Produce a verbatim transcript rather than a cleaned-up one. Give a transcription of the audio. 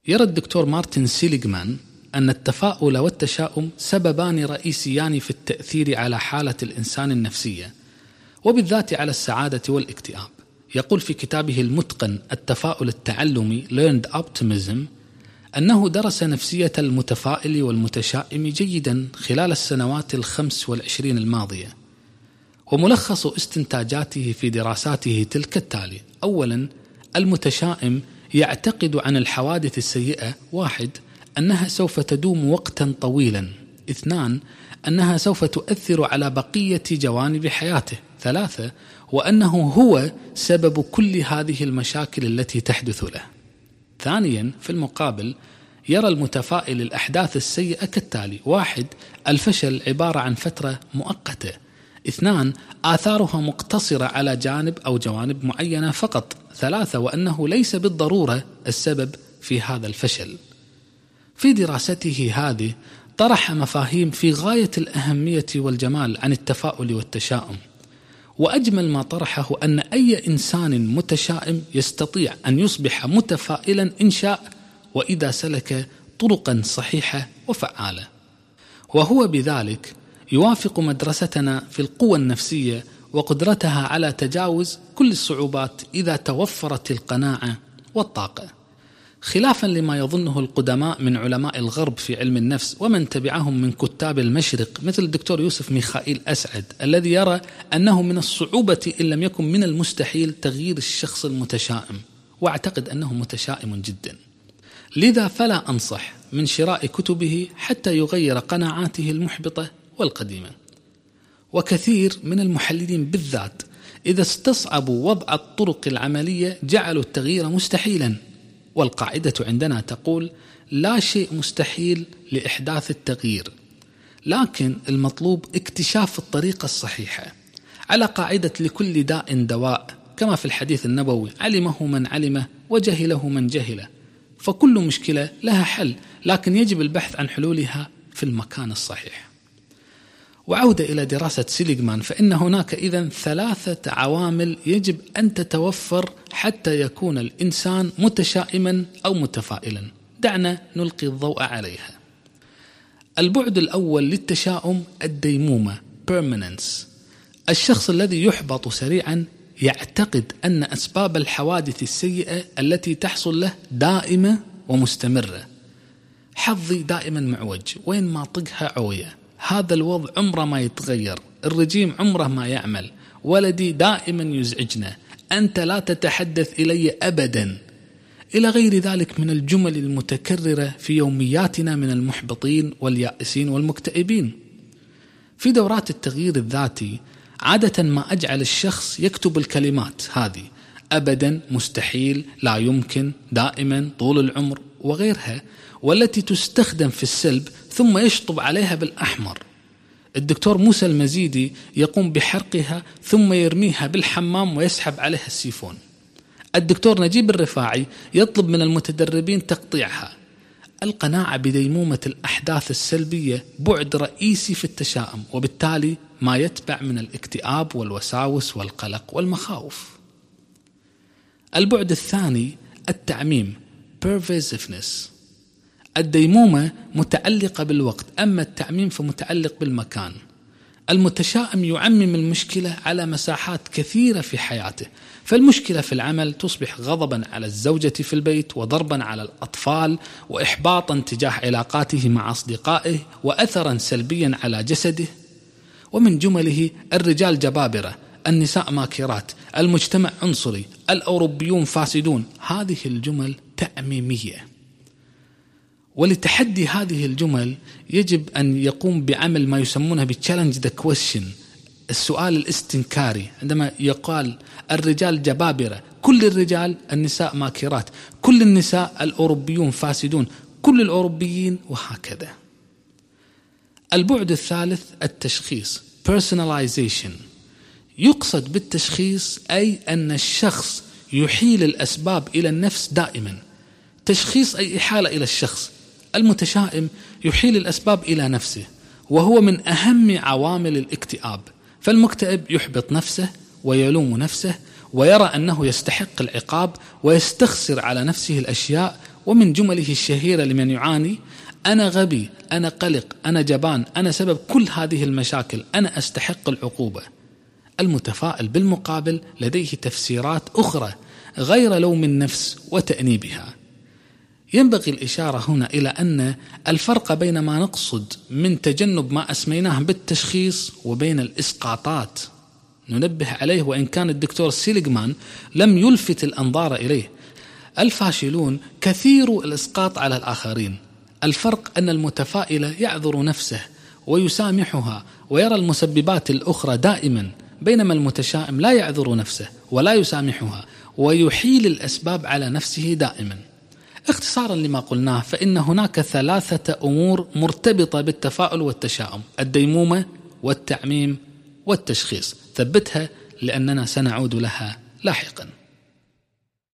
يرى الدكتور مارتن سيليغمان أن التفاؤل والتشاؤم سببان رئيسيان في التأثير على حالة الإنسان النفسية، وبالذات على السعادة والاكتئاب. يقول في كتابه المتقن التفاؤل التعلمي Learned Optimism أنه درس نفسية المتفائل والمتشائم جيدا خلال السنوات الخمس والعشرين الماضية، وملخص استنتاجاته في دراساته تلك التالي: أولا، المتشائم يعتقد عن الحوادث السيئة: واحد، أنها سوف تدوم وقتا طويلا. اثنان، أنها سوف تؤثر على بقية جوانب حياته. ثلاثة، وأنه هو سبب كل هذه المشاكل التي تحدث له. ثانيا، في المقابل، يرى المتفائل الأحداث السيئة كالتالي: واحد، الفشل عبارة عن فترة مؤقتة. اثنان، آثارها مقتصرة على جانب أو جوانب معينة فقط. ثلاثة، وأنه ليس بالضرورة السبب في هذا الفشل. في دراسته هذه طرح مفاهيم في غاية الأهمية والجمال عن التفاؤل والتشاؤم، وأجمل ما طرحه أن أي إنسان متشائم يستطيع أن يصبح متفائلا إن شاء، وإذا سلك طرقا صحيحة وفعالة، وهو بذلك يوافق مدرستنا في القوى النفسية وقدرتها على تجاوز كل الصعوبات إذا توفرت القناعة والطاقة، خلافا لما يظنه القدماء من علماء الغرب في علم النفس ومن تبعهم من كتاب المشرق مثل الدكتور يوسف ميخائيل أسعد، الذي يرى أنه من الصعوبة إن لم يكن من المستحيل تغيير الشخص المتشائم، واعتقد أنه متشائم جدا. لذا فلا أنصح من شراء كتبه حتى يغير قناعاته المحبطة والقديمة. وكثير من المحللين بالذات إذا استصعبوا وضع الطرق العملية جعلوا التغيير مستحيلا، والقاعدة عندنا تقول: لا شيء مستحيل لإحداث التغيير، لكن المطلوب اكتشاف الطريقة الصحيحة، على قاعدة لكل داء دواء، كما في الحديث النبوي: علمه من علمه وجهله من جهله. فكل مشكلة لها حل، لكن يجب البحث عن حلولها في المكان الصحيح. وعودة إلى دراسة سيليغمان، فإن هناك إذن ثلاثة عوامل يجب أن تتوفر حتى يكون الإنسان متشائما أو متفائلا. دعنا نلقي الضوء عليها. البعد الأول للتشاؤم الديمومة permanence. الشخص الذي يحبط سريعا يعتقد أن أسباب الحوادث السيئة التي تحصل له دائمة ومستمرة. حظي دائما معوج، وين ما طقها عوية، هذا الوضع عمره ما يتغير، الرجيم عمره ما يعمل، ولدي دائما يزعجنا، أنت لا تتحدث إلي أبدا، إلى غير ذلك من الجمل المتكررة في يومياتنا من المحبطين واليائسين والمكتئبين. في دورات التغيير الذاتي عادة ما أجعل الشخص يكتب الكلمات هذه: أبدا، مستحيل، لا يمكن، دائما، طول العمر، وغيرها، والتي تستخدم في السلب، ثم يشطب عليها بالأحمر. الدكتور موسى المزيدي يقوم بحرقها ثم يرميها بالحمام ويسحب عليها السيفون. الدكتور نجيب الرفاعي يطلب من المتدربين تقطيعها. القناعة بديمومة الأحداث السلبية بعد رئيسي في التشاؤم، وبالتالي ما يتبع من الاكتئاب والوساوس والقلق والمخاوف. البعد الثاني التعميم pervasiveness. الديمومة متعلقة بالوقت، أما التعميم فمتعلق بالمكان. المتشائم يعمم المشكلة على مساحات كثيرة في حياته، فالمشكلة في العمل تصبح غضبا على الزوجة في البيت، وضربا على الأطفال، وإحباطا تجاه علاقاته مع أصدقائه، وأثرا سلبيا على جسده. ومن جمله: الرجال جبابرة، النساء ماكرات، المجتمع عنصري، الأوروبيون فاسدون. هذه الجمل تعميمية، ولتحدي هذه الجمل يجب أن يقوم بعمل ما يسمونه بchallenge the question، السؤال الاستنكاري. عندما يقال الرجال جبابرة، كل الرجال، النساء ماكرات، كل النساء، الأوروبيون فاسدون، كل الأوروبيين، وهكذا. البعد الثالث التشخيص personalization. يقصد بالتشخيص أي أن الشخص يحيل الأسباب إلى النفس دائما. تشخيص أي إحالة إلى الشخص. المتشائم يحيل الأسباب إلى نفسه، وهو من أهم عوامل الاكتئاب. فالمكتئب يحبط نفسه ويلوم نفسه ويرى أنه يستحق العقاب ويستخسر على نفسه الأشياء ومن جمله الشهيرة لمن يعاني: أنا غبي، أنا قلق، أنا جبان، أنا سبب كل هذه المشاكل، أنا أستحق العقوبة. المتفائل بالمقابل لديه تفسيرات أخرى غير لوم النفس وتأنيبها. ينبغي الإشارة هنا إلى أن الفرق بين ما نقصد من تجنب ما أسميناه بالتشخيص وبين الإسقاطات ننبه عليه، وإن كان الدكتور سيليغمان لم يلفت الأنظار إليه. الفاشلون كثير الإسقاط على الآخرين. الفرق أن المتفائل يعذر نفسه ويسامحها ويرى المسببات الأخرى دائما، بينما المتشائم لا يعذر نفسه ولا يسامحها ويحيل الأسباب على نفسه دائما. اختصارا لما قلناه، فإن هناك ثلاثة أمور مرتبطة بالتفاؤل والتشاؤم: الديمومة والتعميم والتشخيص. ثبتها لأننا سنعود لها لاحقا.